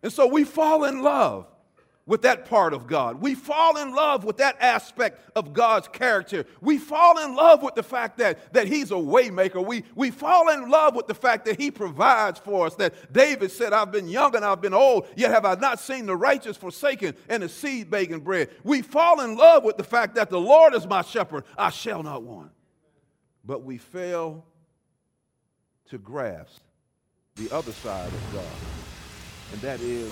And so we fall in love with that part of God. We fall in love with that aspect of God's character. We fall in love with the fact that he's a way maker. We fall in love with the fact that he provides for us. That David said, I've been young and I've been old, yet have I not seen the righteous forsaken and the seed begging bread. We fall in love with the fact that the Lord is my shepherd, I shall not want. But we fail to grasp the other side of God, and that is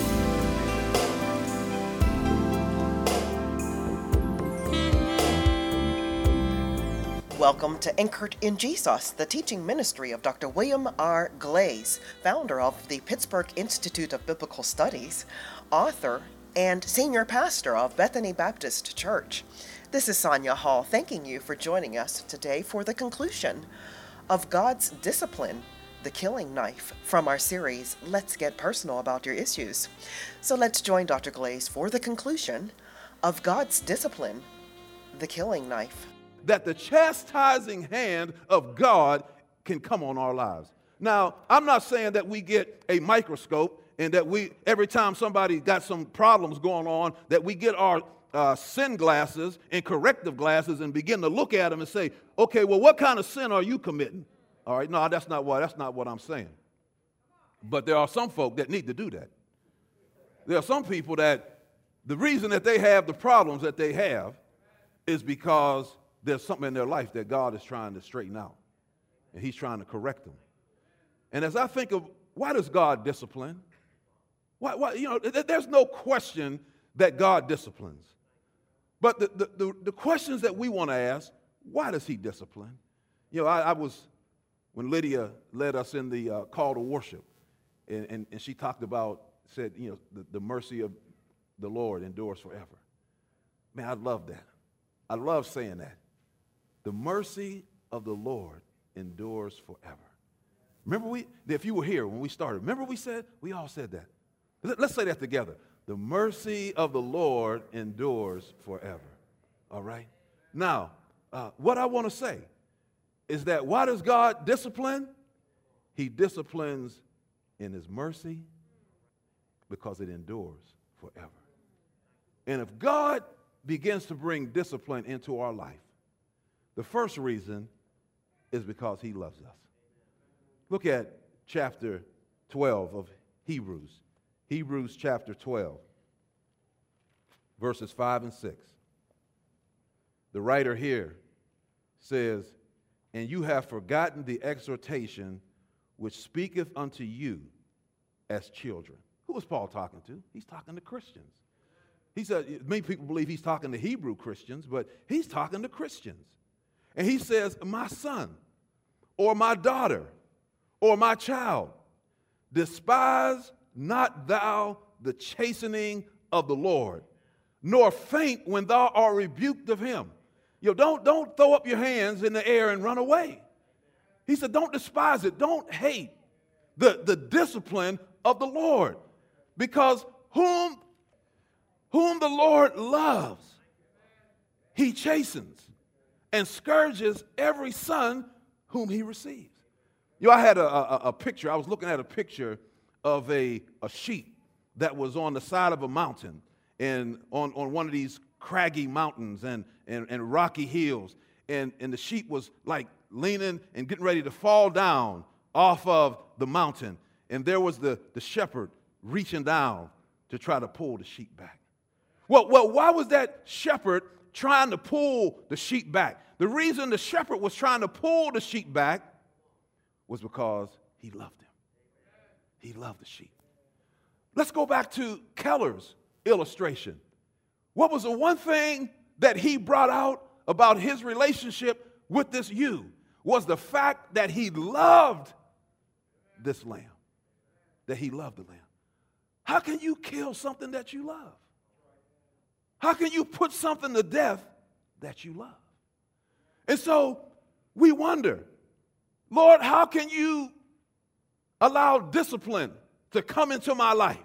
Welcome to Anchored in Jesus, the teaching ministry of Dr. William R. Glaze, founder of the Pittsburgh Institute of Biblical Studies, author, and senior pastor of Bethany Baptist Church. This is Sonia Hall, thanking you for joining us today for the conclusion of God's Discipline, the Killing Knife, from our series, Let's Get Personal About Your Issues. So let's join Dr. Glaze for the conclusion of God's Discipline, the Killing Knife. that the chastising hand of God can come on our lives. Now, I'm not saying that we get a microscope and that every time somebody got some problems going on, that we get our sin glasses and corrective glasses and begin to look at them and say, okay, well, what kind of sin are you committing? All right, no, that's not what I'm saying. But there are some folk that need to do that. There are some people that the reason that they have the problems that they have is because there's something in their life that God is trying to straighten out, and he's trying to correct them. And as I think of why does God discipline? Why there's no question that God disciplines. But the questions that we want to ask, why does he discipline? I was, when Lydia led us in the call to worship, and she said, the mercy of the Lord endures forever. Man, I love that. I love saying that. The mercy of the Lord endures forever. Remember if you were here when we started, remember we all said that. Let's say that together. The mercy of the Lord endures forever. All right? Now, what I want to say is that why does God discipline? He disciplines in his mercy because it endures forever. And if God begins to bring discipline into our life, the first reason is because he loves us. Look at chapter 12 of Hebrews. Hebrews chapter 12, verses 5 and 6. The writer here says, and you have forgotten the exhortation which speaketh unto you as children. Who was Paul talking to? He's talking to Christians. He said, many people believe he's talking to Hebrew Christians, but he's talking to Christians. And he says, my son, or my daughter, or my child, despise not thou the chastening of the Lord, nor faint when thou art rebuked of him. Don't throw up your hands in the air and run away. He said, don't despise it. Don't hate the discipline of the Lord, because whom the Lord loves, he chastens and scourges every son whom he receives. I had a picture. I was looking at a picture of a sheep that was on the side of a mountain and on one of these craggy mountains and rocky hills. And the sheep was like leaning and getting ready to fall down off of the mountain. And there was the shepherd reaching down to try to pull the sheep back. Well, why was that shepherd trying to pull the sheep back? The reason the shepherd was trying to pull the sheep back was because he loved him. He loved the sheep. Let's go back to Keller's illustration. What was the one thing that he brought out about his relationship with this ewe? Was the fact that he loved this lamb. That he loved the lamb. How can you kill something that you love? How can you put something to death that you love? And so we wonder, Lord, how can you allow discipline to come into my life?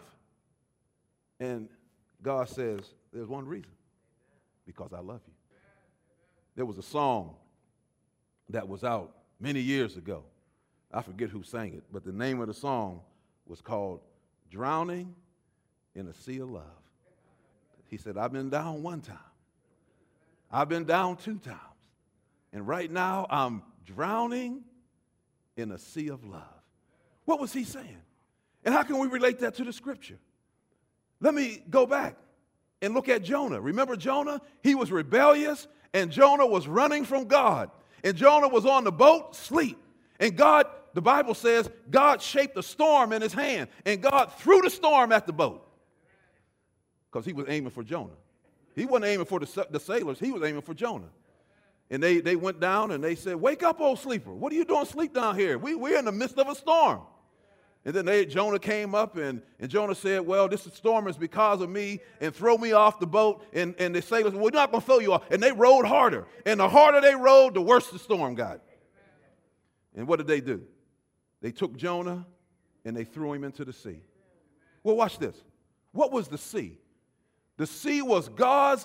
And God says, there's one reason, because I love you. There was a song that was out many years ago. I forget who sang it, but the name of the song was called drowning in a sea of love. He said, I've been down one time. I've been down 2 times. And right now, I'm drowning in a sea of love. What was he saying? And how can we relate that to the scripture? Let me go back and look at Jonah. Remember Jonah? He was rebellious, and Jonah was running from God. And Jonah was on the boat, asleep. And God, the Bible says, God shaped a storm in his hand, and God threw the storm at the boat because he was aiming for Jonah. He wasn't aiming for the sailors. He was aiming for Jonah. And they went down and they said, wake up, old sleeper. What are you doing asleep down here? We're in the midst of a storm. And then Jonah came up and Jonah said, well, this storm is because of me, and throw me off the boat. And the sailors said, we're not going to throw you off. And they rowed harder. And the harder they rowed, the worse the storm got. And what did they do? They took Jonah and they threw him into the sea. Well, watch this. What was the sea? The sea was God's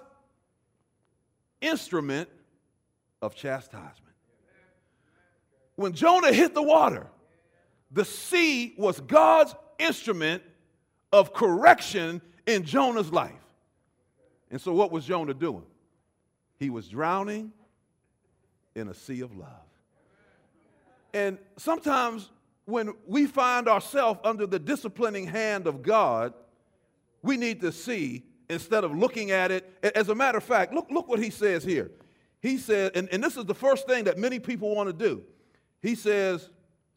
instrument of chastisement. When Jonah hit the water, the sea was God's instrument of correction in Jonah's life. And so what was Jonah doing? He was drowning in a sea of love. And sometimes when we find ourselves under the disciplining hand of God, we need to see instead of looking at it. As a matter of fact, look what he says here. He said, and this is the first thing that many people want to do. He says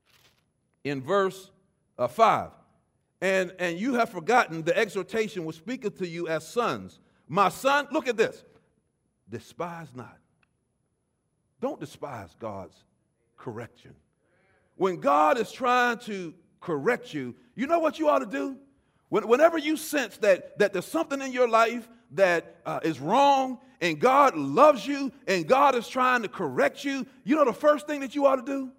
in verse 5, and you have forgotten the exhortation which speaketh to you as sons. My son, look at this. Despise not. Don't despise God's correction. When God is trying to correct you, you know what you ought to do? Whenever you sense that there's something in your life that is wrong, and God loves you, and God is trying to correct you, you know the first thing that you ought to do?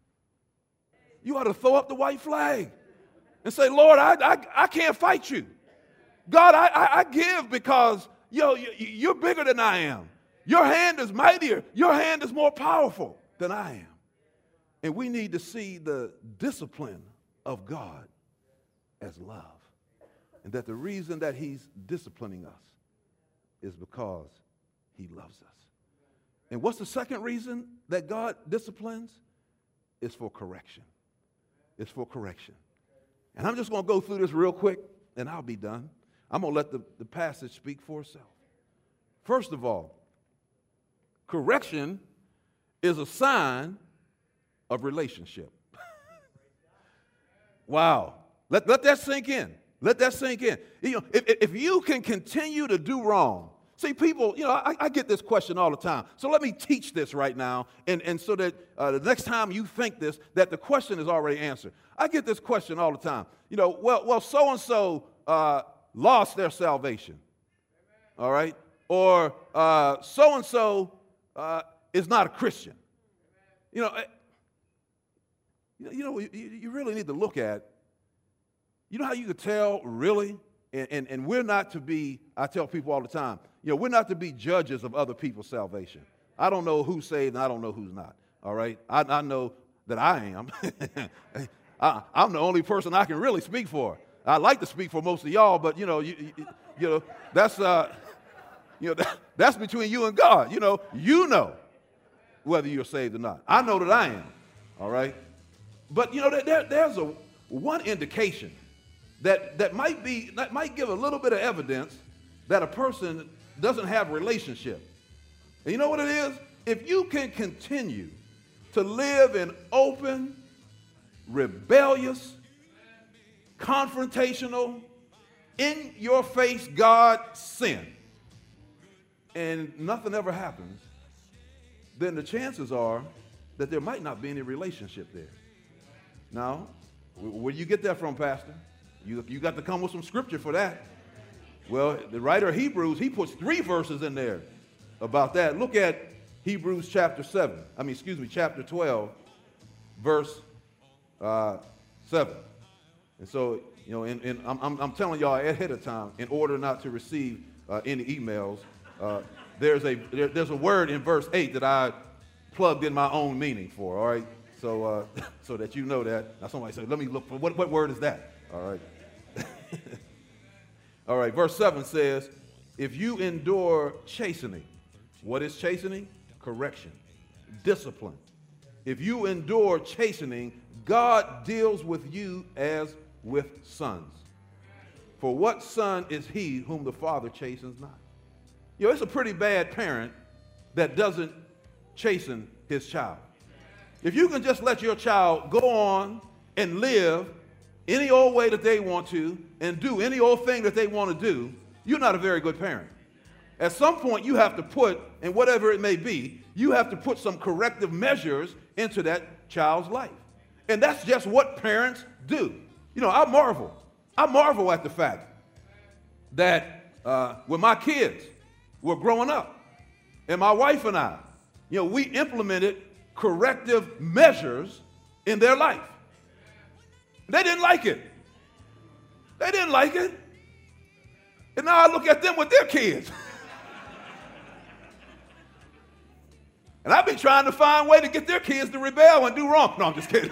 You ought to throw up the white flag and say, Lord, I can't fight you. God, I give because you're bigger than I am. Your hand is mightier. Your hand is more powerful than I am. And we need to see the discipline of God as love. And that the reason that he's disciplining us is because he loves us. And what's the second reason that God disciplines? It's for correction. It's for correction. And I'm just going to go through this real quick, and I'll be done. I'm going to let the passage speak for itself. First of all, correction is a sign of relationship. Wow. Let that sink in. Let that sink in. If you can continue to do wrong, see, people, I get this question all the time. So let me teach this right now, and so that the next time you think this, that the question is already answered. I get this question all the time. Well, so-and-so lost their salvation, all right? Or so-and-so is not a Christian. You really need to look at, how you could tell really, and we're not to be, I tell people all the time, we're not to be judges of other people's salvation. I don't know who's saved and I don't know who's not, all right? I know that I am. I'm the only person I can really speak for. I like to speak for most of y'all, but, that's, that's between you and God. You know whether you're saved or not. I know that I am, all right? But, there's one indication that might give a little bit of evidence that a person doesn't have a relationship. And you know what it is? If you can continue to live in open, rebellious, confrontational, in your face God sin, and nothing ever happens, then the chances are that there might not be any relationship there. Now, where do you get that from, Pastor? You got to come with some scripture for that. Well, the writer of Hebrews, he puts 3 verses in there about that. Look at Hebrews chapter 12, verse 7. And so, I'm telling y'all ahead of time, in order not to receive any emails, there's a word in verse 8 that I plugged in my own meaning for, all right? So that you know that. Now somebody said, let me look for, what word is that? All right. All right, verse 7 says, if you endure chastening, what is chastening? Correction, discipline. If you endure chastening, God deals with you as with sons. For what son is he whom the Father chastens not? You know, it's a pretty bad parent that doesn't chasten his child. If you can just let your child go on and live any old way that they want to and do any old thing that they want to do, you're not a very good parent. At some point, you have to put, and whatever it may be, you have to put some corrective measures into that child's life. And that's just what parents do. You know, I marvel at the fact that when my kids were growing up, and my wife and I, you know, we implemented corrective measures in their life. They didn't like it. They didn't like it. And now I look at them with their kids. And I've been trying to find a way to get their kids to rebel and do wrong. No, I'm just kidding.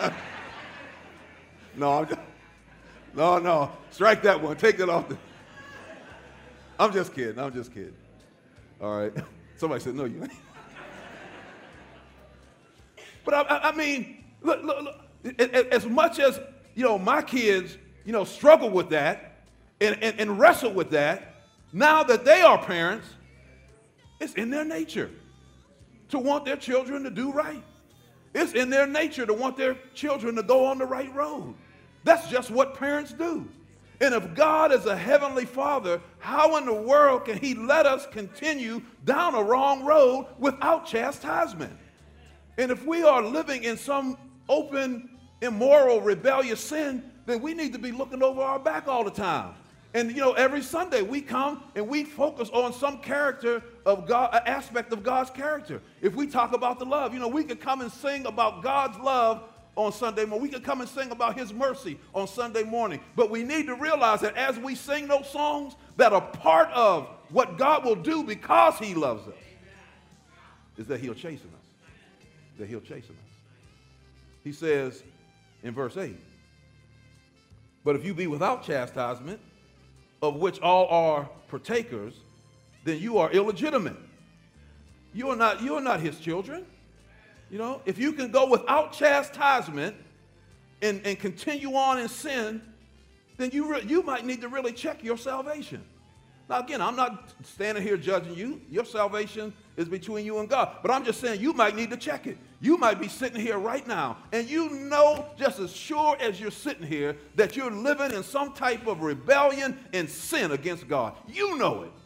No. Strike that one. Take that off. I'm just kidding. All right. Somebody said, no, you ain't. But I mean, look, as much as, you know, my kids, you know, struggle with that and wrestle with that, now that they are parents, it's in their nature to want their children to do right. It's in their nature to want their children to go on the right road. That's just what parents do. And if God is a heavenly Father, how in the world can he let us continue down a wrong road without chastisement? And if we are living in some open, immoral, rebellious sin, then we need to be looking over our back all the time. And, you know, every Sunday we come and we focus on some character of God, an aspect of God's character. If we talk about the love, you know, we could come and sing about God's love on Sunday morning. We could come and sing about his mercy on Sunday morning. But we need to realize that as we sing those songs that are part of what God will do because he loves us, is that he'll chasten us. He says in verse 8, but if you be without chastisement, of which all are partakers, then you are illegitimate. You are not his children. You know, if you can go without chastisement and continue on in sin, then you might need to really check your salvation. Now, again, I'm not standing here judging you. Your salvation is between you and God. But I'm just saying you might need to check it. You might be sitting here right now, and you know just as sure as you're sitting here that you're living in some type of rebellion and sin against God. You know it.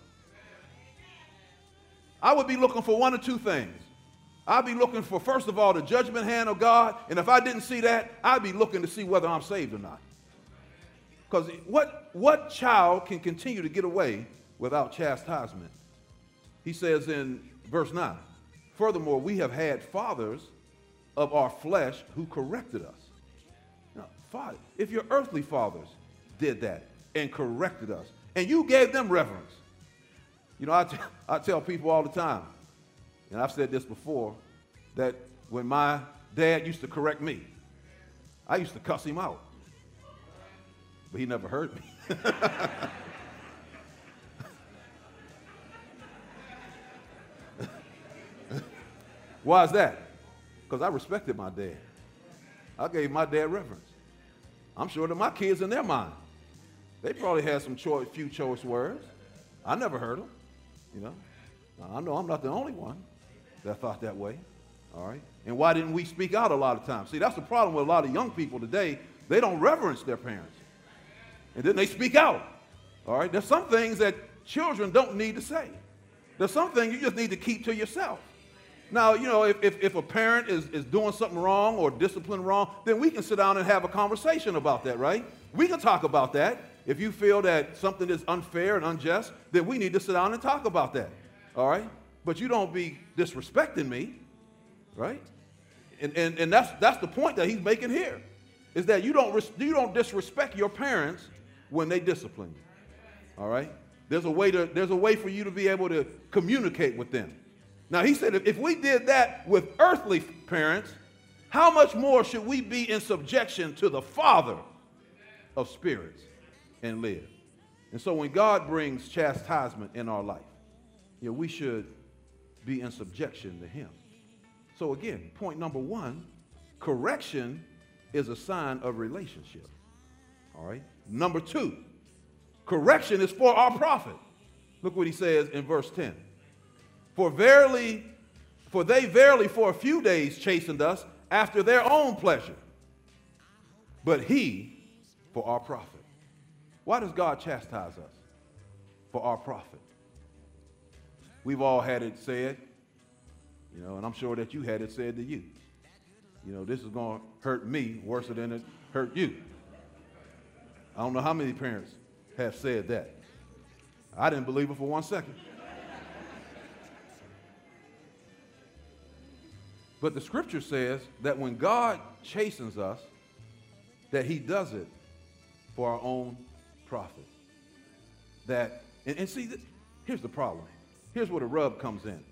I would be looking for one or two things. I'd be looking for, first of all, the judgment hand of God, and if I didn't see that, I'd be looking to see whether I'm saved or not. Because what child can continue to get away without chastisement? He says in verse 9, furthermore, we have had fathers of our flesh who corrected us. Now, Father, if your earthly fathers did that and corrected us, and you gave them reverence, you know, I tell people all the time, and I've said this before, that when my dad used to correct me, I used to cuss him out. But he never heard me. Why is that? Because I respected my dad. I gave my dad reverence. I'm sure that my kids in their mind, they probably had some few choice words. I never heard them, you know. Now, I know I'm not the only one that thought that way, all right? And why didn't we speak out a lot of times? See, that's the problem with a lot of young people today. They don't reverence their parents. And then they speak out, all right? There's some things that children don't need to say. There's some things you just need to keep to yourself. Now, you know, if a parent is doing something wrong or discipline wrong, then we can sit down and have a conversation about that, right? We can talk about that. If you feel that something is unfair and unjust, then we need to sit down and talk about that, all right? But you don't be disrespecting me, right? And that's the point that he's making here, is that you don't disrespect your parents when they discipline you, all right? There's a way for you to be able to communicate with them. Now, he said if we did that with earthly parents, how much more should we be in subjection to the Father of spirits? and live. And so when God brings chastisement in our life, we should be in subjection to him. So again, point number one, correction is a sign of relationship. All right. Number two, correction is for our profit. Look what he says in verse 10. For they verily for a few days chastened us after their own pleasure, but he for our profit. Why does God chastise us? For our profit. We've all had it said, and I'm sure that you had it said to you. This is going to hurt me worse than it hurt you. I don't know how many parents have said that. I didn't believe it for 1 second. But the scripture says that when God chastens us, that he does it for our own profit. And see, here's the problem. Here's where the rub comes in.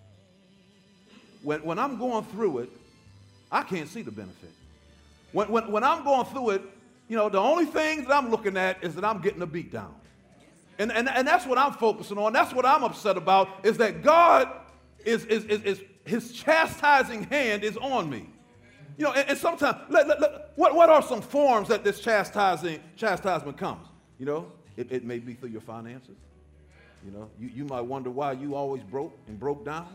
When I'm going through it, I can't see the benefit. When I'm going through it, the only thing that I'm looking at is that I'm getting a beat down. And that's what I'm focusing on. That's what I'm upset about, is that God is his chastising hand is on me. And sometimes, what are some forms that this chastisement comes? It may be through your finances. You might wonder why you always broke down.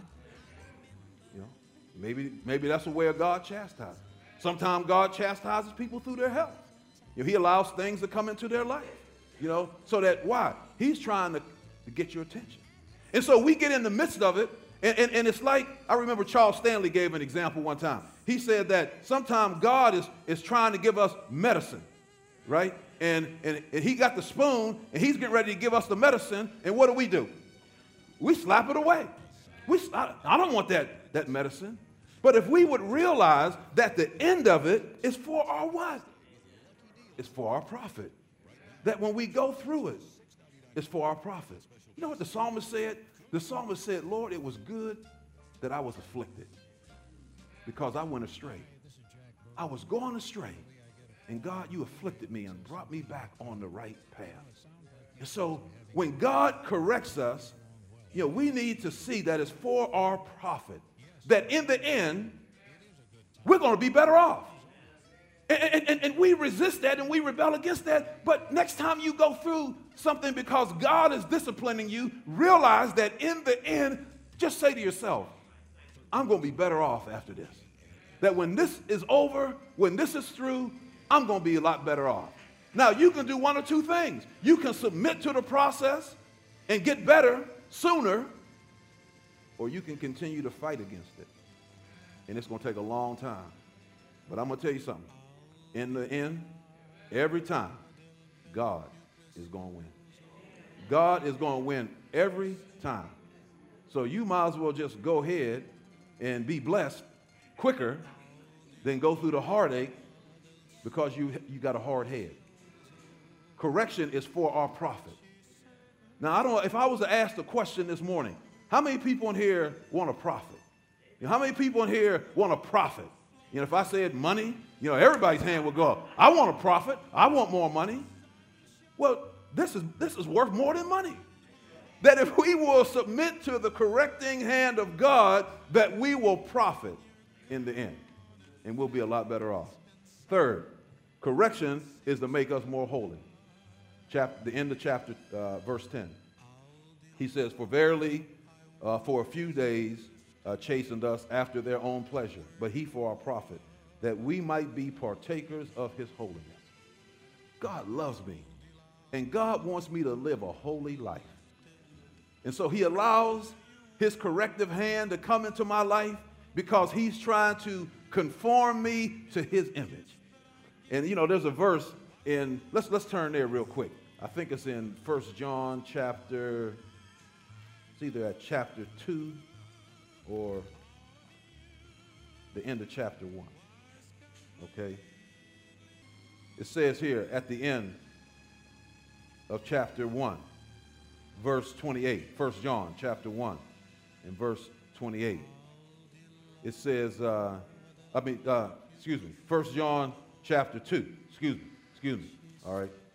Maybe that's a way of God chastising. Sometimes God chastises people through their health. He allows things to come into their life. So that why? He's trying to get your attention. And so we get in the midst of it, and it's like, I remember Charles Stanley gave an example one time. He said that sometimes God is trying to give us medicine, right? And he got the spoon, and he's getting ready to give us the medicine, and what do? We slap it away. I don't want that medicine. But if we would realize that the end of it is for our what? It's for our profit. That when we go through it, it's for our profit. You know what the psalmist said? The psalmist said, Lord, it was good that I was afflicted because I went astray. I was going astray. And God, you afflicted me and brought me back on the right path. And so when God corrects us, we need to see that it's for our profit. That in the end, we're going to be better off. And we resist that and we rebel against that. But next time you go through something because God is disciplining you, realize that in the end, just say to yourself, I'm going to be better off after this. That when this is over, when this is through, I'm going to be a lot better off. Now, you can do one or two things. You can submit to the process and get better sooner, or you can continue to fight against it. And it's going to take a long time. But I'm going to tell you something. In the end, every time, God is going to win. God is going to win every time. So you might as well just go ahead and be blessed quicker than go through the heartache because you got a hard head. Correction is for our profit. Now, I don't know, if I was to ask the question this morning, how many people in here want a profit? How many people in here want a profit? If I said money, everybody's hand would go up. I want a profit. I want more money. Well, this is worth more than money. That if we will submit to the correcting hand of God, that we will profit in the end. And we'll be a lot better off. Third, correction is to make us more holy. The end of chapter, verse 10. He says, for verily, for a few days, chastened us after their own pleasure, but he for our profit, that we might be partakers of his holiness. God loves me, and God wants me to live a holy life. And so he allows his corrective hand to come into my life because he's trying to conform me to his image. And there's a verse in, let's turn there real quick. I think it's in 1 John chapter, it's either at chapter 2 or the end of chapter 1. Okay? It says here at the end of chapter 1, verse 28, 1 John chapter 1 and verse 28. It says, 1 John chapter 2, excuse me, all right?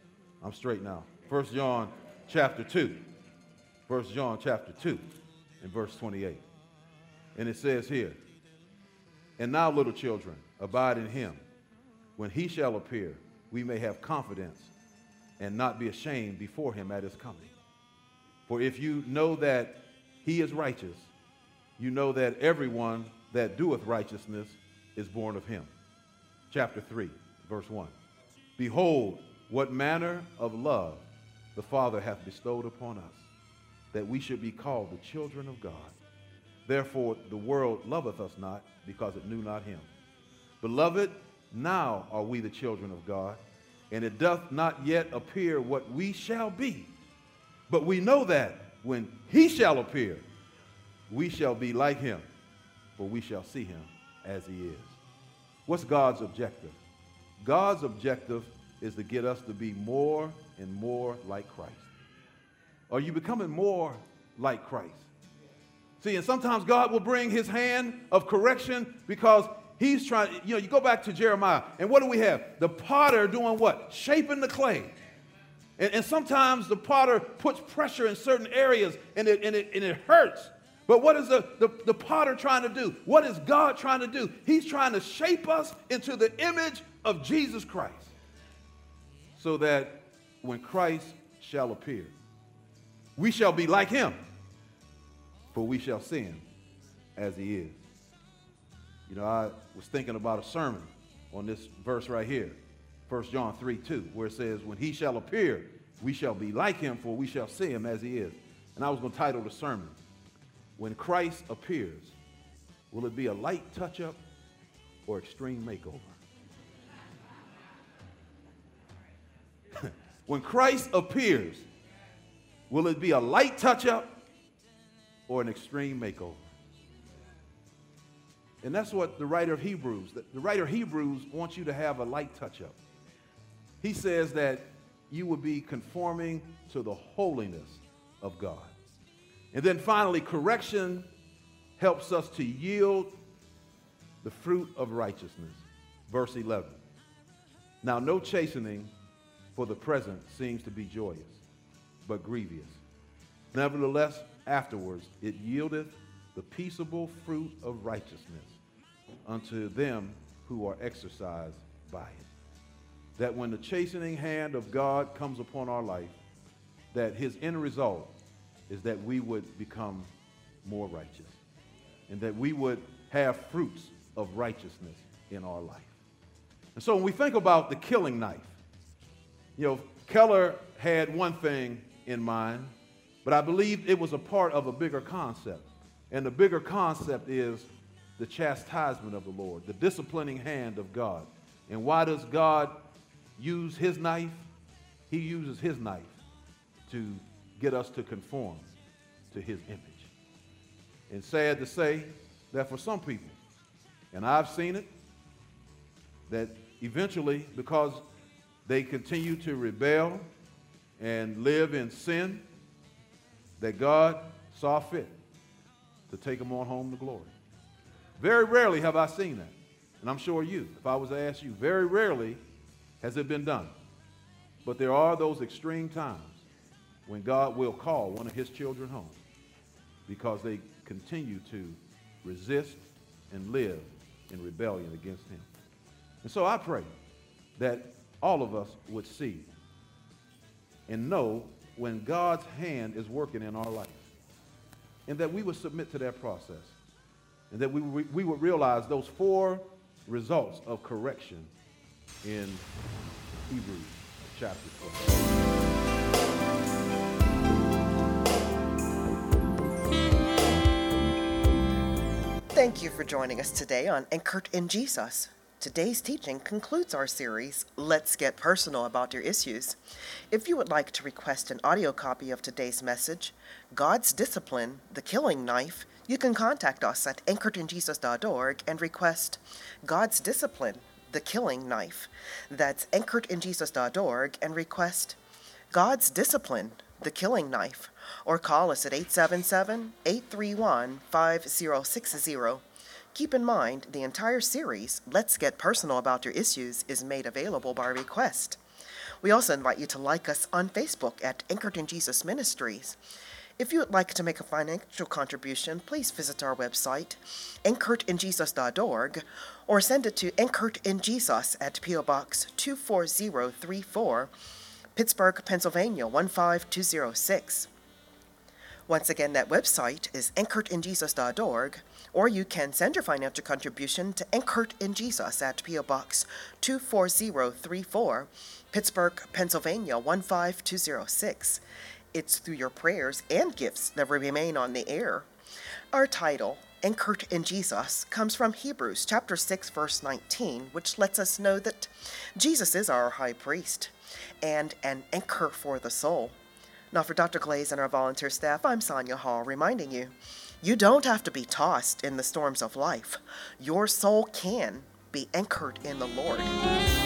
I'm straight now. 1 John chapter 2. 1 John chapter 2 and verse 28. And it says here, and now, little children, abide in him. When he shall appear, we may have confidence and not be ashamed before him at his coming. For if you know that he is righteous, you know that everyone that doeth righteousness is born of him. Chapter 3, verse 1. Behold, what manner of love the Father hath bestowed upon us, that we should be called the children of God. Therefore the world loveth us not, because it knew not him. Beloved, now are we the children of God, and it doth not yet appear what we shall be. But we know that when he shall appear, we shall be like him, for we shall see him as he is. What's God's objective? God's objective is to get us to be more and more like Christ. Are you becoming more like Christ? See, and sometimes God will bring his hand of correction because he's trying, you go back to Jeremiah, and what do we have? The potter doing what? Shaping the clay. And sometimes the potter puts pressure in certain areas, and it hurts. But what is the potter trying to do? What is God trying to do? He's trying to shape us into the image of Jesus Christ, so that when Christ shall appear, we shall be like him, for we shall see him as he is. I was thinking about a sermon on this verse right here, 1 John 3:2, where it says, when he shall appear, we shall be like him, for we shall see him as he is. And I was going to title the sermon, when Christ appears, will it be a light touch-up or extreme makeover? When Christ appears, will it be a light touch-up or an extreme makeover? And that's what the writer of Hebrews, the writer of Hebrews wants you to have a light touch-up. He says that you will be conforming to the holiness of God. And then finally, correction helps us to yield the fruit of righteousness. Verse 11. Now no chastening for the present seems to be joyous, but grievous. Nevertheless, afterwards it yieldeth the peaceable fruit of righteousness unto them who are exercised by it. That when the chastening hand of God comes upon our life, that his end result is that we would become more righteous, and that we would have fruits of righteousness in our life. And so when we think about the killing knife, Keller had one thing in mind, but I believe it was a part of a bigger concept. And the bigger concept is the chastisement of the Lord, the disciplining hand of God. And why does God use his knife? He uses his knife to get us to conform to his image. And sad to say that for some people, and I've seen it, that eventually, because they continue to rebel and live in sin, that God saw fit to take them on home to glory. Very rarely have I seen that. And I'm sure if I was to ask you, very rarely has it been done. But there are those extreme times when God will call one of his children home because they continue to resist and live in rebellion against him. And so I pray that all of us would see and know when God's hand is working in our life, and that we would submit to that process, and that we would realize those 4 results of correction in Hebrews chapter 12. Thank you for joining us today on Anchored in Jesus. Today's teaching concludes our series, Let's Get Personal About Your Issues. If you would like to request an audio copy of today's message, God's Discipline, the Killing Knife, you can contact us at anchoredinjesus.org and request God's Discipline, the Killing Knife. That's anchoredinjesus.org and request God's Discipline, the Killing Knife, or call us at 877-831-5060. Keep in mind, the entire series, Let's Get Personal About Your Issues, is made available by request. We also invite you to like us on Facebook at Anchored in Jesus Ministries. If you would like to make a financial contribution, please visit our website, anchoredinjesus.org, or send it to Anchored in Jesus at P.O. Box 24034, Pittsburgh, Pennsylvania 15206. Once again, that website is anchoredinjesus.org, or you can send your financial contribution to Anchored in Jesus at P.O. Box 24034, Pittsburgh, Pennsylvania 15206. It's through your prayers and gifts that remain on the air. Our title, Anchored in Jesus, comes from Hebrews chapter 6, verse 19, which lets us know that Jesus is our high priest and an anchor for the soul. Now, for Dr. Glaze and our volunteer staff, I'm Sonia Hall, reminding you, you don't have to be tossed in the storms of life. Your soul can be anchored in the Lord.